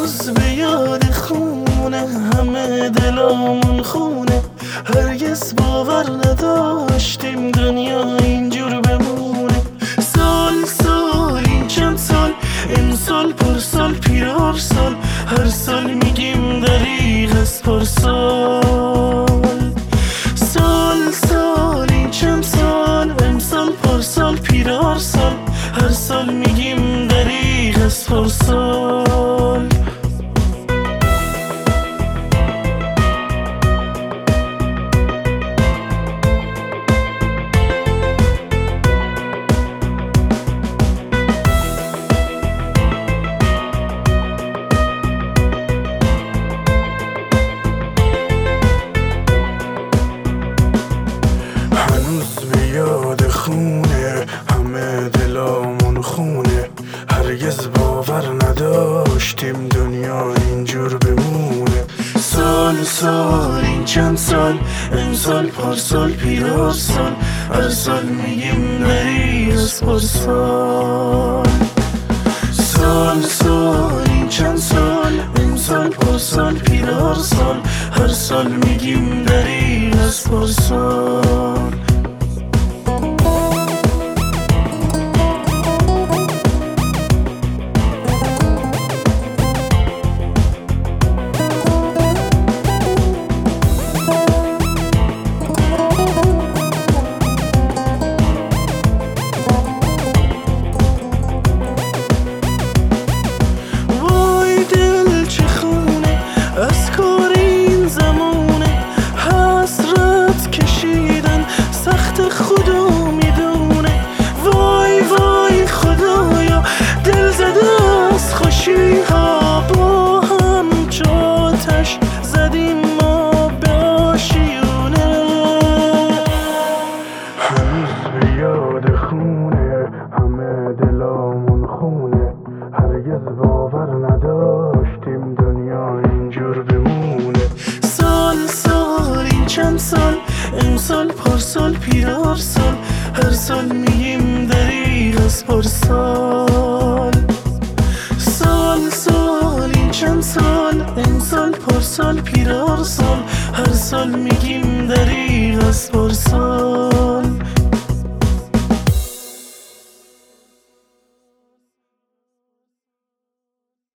هنوز به یاد خونه همه دلامون خونه. هرگز باور نداشتیم دنیا اینجور بمونه. سال سال این چند سال، امسال پارسال پیرار سال، هر سال میگیم دریغ از پارسال. سال سال این چند سال، امسال پارسال پیرار سال، هر سال میگیم دریغ از پارسال. یاد خونه همه دلامون خونه. هرگز باور نداشتیم دنیا اینجور بمونه. سال سال این چند سال، امسال پارسال پیرار سال، هر سال میگیم دریغ از پارسال. سال سال این چند سال، امسال پارسال پیرار سال، هر سال میگیم دریغ از پارسال. خدا میدونه وای وای خدایا، دل زده از خوشی ها با هم چاتش زدیم ما به آشیونه. هنوز به یاد خونه همه دلامون خونه. هرگز باور نداشتیم دنیا اینجور بمونه. سال سال این چند سال، امسال پارسال پیرار سال، هر سال میگیم دریغ از پارسال. سال سال این چند سال، امسال پارسال پیرار سال، هر سال میگیم دریغ از پارسال.